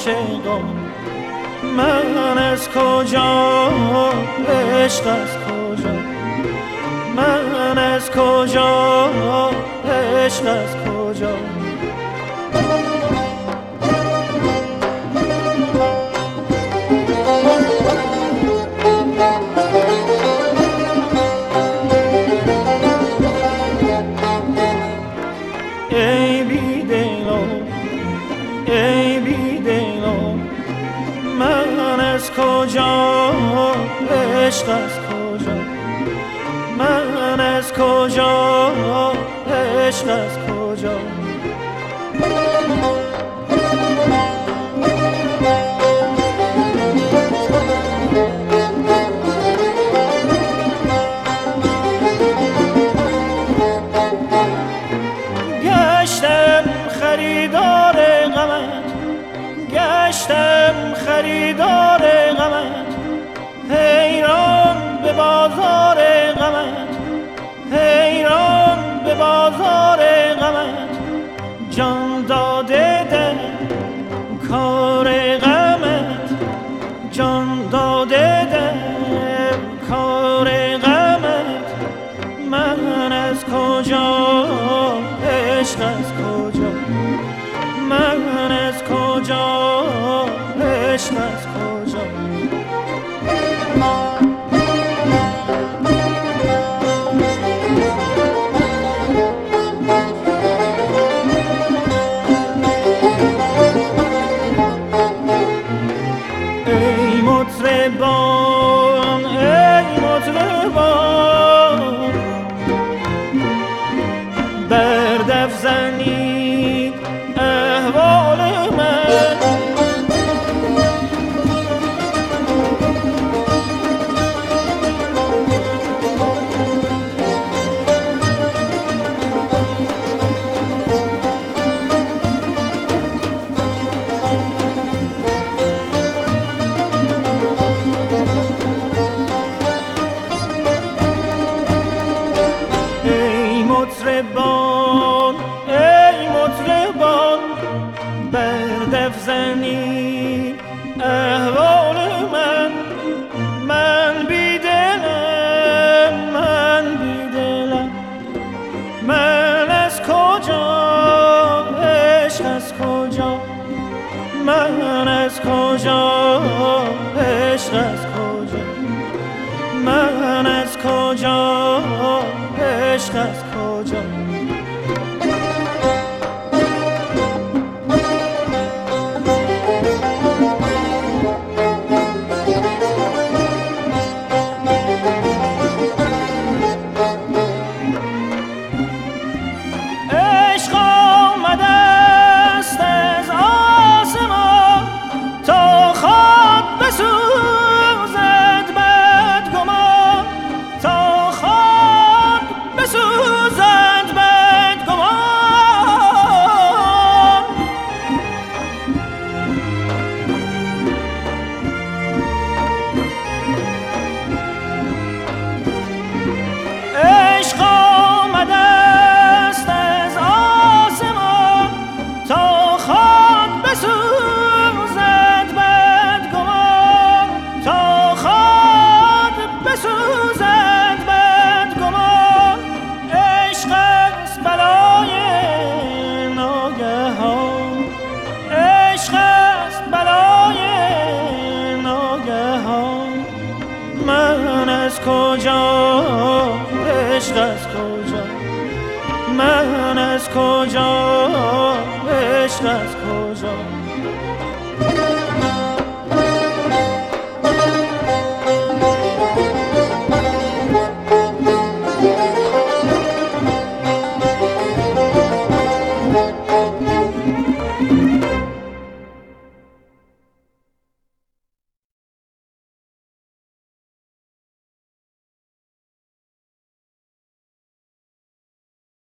عاشقان من از کجا عشق از کجا من از کجا عشق از کجا ای بیدلان ای بیدلان من از کجا عشق از کجا من از کجا عشق از کجا گشتم خریدار غمت گشتم خریدار غمت حیران به بازار غمت حیران به بازار غمت جان داده دل کار غمت جان داده دل کار غمت من از کجا عشق از کجا من از کجا عشق از کجا ای مطربان ای مطربان بر دف زنید احوال من ای مطربان ای مطربان بر دف زنید احوال من من بیدلم من بیدلم من از کجا عشق از کجا من از کجا عشق از کجا من از کجا عشق از کجا عشق آمده است از آسمان تا خواب بسوزد بدگمان تا خواب بسوزد بدگمان عشق آمده است از آسمان تا خواب بسوزد بدگمان تا خواب بسوزد بدگمان عشق است بلای ناگهان عشق است بلای ناگهان من از کجا عشق از کجا من از کجا عشق از کجا